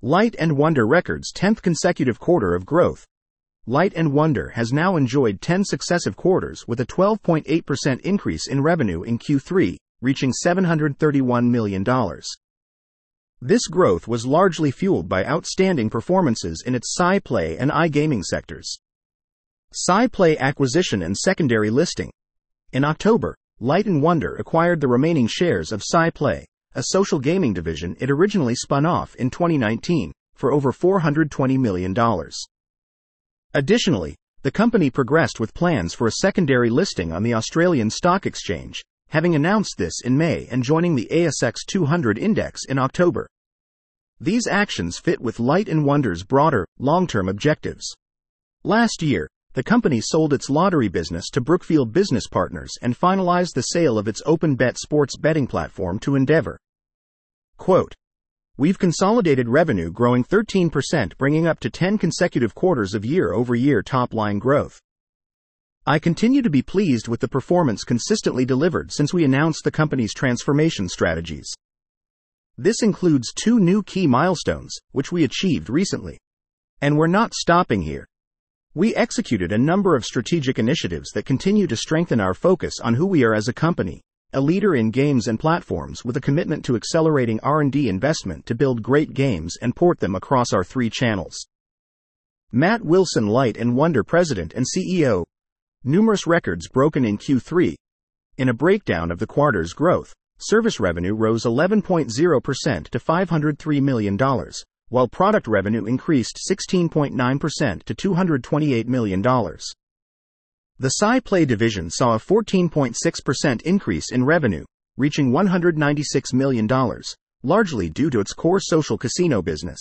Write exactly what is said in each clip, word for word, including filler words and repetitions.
Light and Wonder records tenth consecutive quarter of growth. Light and Wonder has now enjoyed ten successive quarters with a twelve point eight percent increase in revenue in Q three, reaching seven hundred thirty-one million dollars. This growth was largely fueled by outstanding performances in its SciPlay and iGaming sectors. SciPlay acquisition and secondary listing. In October, Light and Wonder acquired the remaining shares of SciPlay, a social gaming division it originally spun off in twenty nineteen, for over four hundred twenty million dollars. Additionally, the company progressed with plans for a secondary listing on the Australian Stock Exchange, having announced this in May and joining the A S X two hundred index in October. These actions fit with Light and Wonder's broader, long-term objectives. Last year, the company sold its lottery business to Brookfield Business Partners and finalized the sale of its OpenBet sports betting platform to Endeavor. Quote, "We've consolidated revenue growing thirteen percent, bringing up to ten consecutive quarters of year-over-year top-line growth. I continue to be pleased with the performance consistently delivered since we announced the company's transformation strategies. This includes two new key milestones, which we achieved recently. And we're not stopping here. We executed a number of strategic initiatives that continue to strengthen our focus on who we are as a company, a leader in games and platforms with a commitment to accelerating R and D investment to build great games and port them across our three channels." Matt Wilson, Light and Wonder President and C E O. Numerous records broken in Q three. In a breakdown of the quarter's growth, service revenue rose eleven point zero percent to five hundred three million dollars, while product revenue increased sixteen point nine percent to two hundred twenty-eight million dollars. The SciPlay division saw a fourteen point six percent increase in revenue, reaching one hundred ninety-six million dollars, largely due to its core social casino business.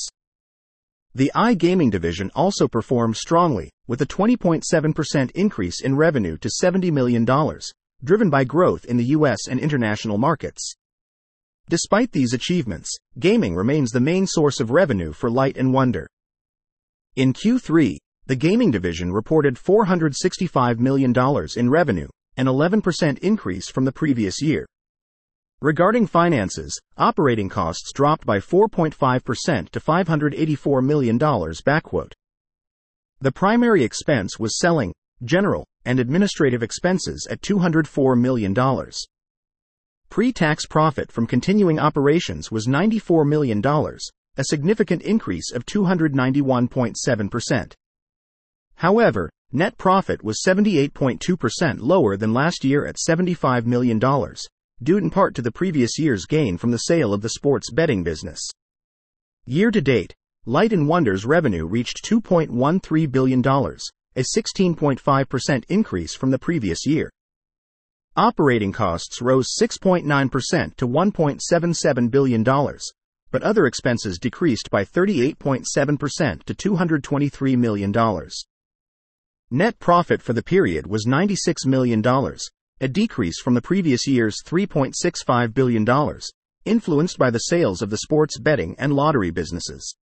The iGaming division also performed strongly, with a twenty point seven percent increase in revenue to seventy million dollars, driven by growth in the U S and international markets. Despite these achievements, gaming remains the main source of revenue for Light and Wonder. In Q three, the gaming division reported four hundred sixty-five million dollars in revenue, an eleven percent increase from the previous year. Regarding finances, operating costs dropped by four point five percent to five hundred eighty-four million dollars. Backquote. The primary expense was selling, general, and administrative expenses at two hundred four million dollars. Pre-tax profit from continuing operations was ninety-four million dollars, a significant increase of two hundred ninety-one point seven percent. However, net profit was seventy-eight point two percent lower than last year at seventy-five million dollars, due in part to the previous year's gain from the sale of the sports betting business. Year to date, Light and Wonder's revenue reached two point one three billion dollars, a sixteen point five percent increase from the previous year. Operating costs rose six point nine percent to one point seven seven billion dollars, but other expenses decreased by thirty-eight point seven percent to two hundred twenty-three million dollars. Net profit for the period was ninety-six million dollars, a decrease from the previous year's three point six five billion dollars, influenced by the sales of the sports betting and lottery businesses.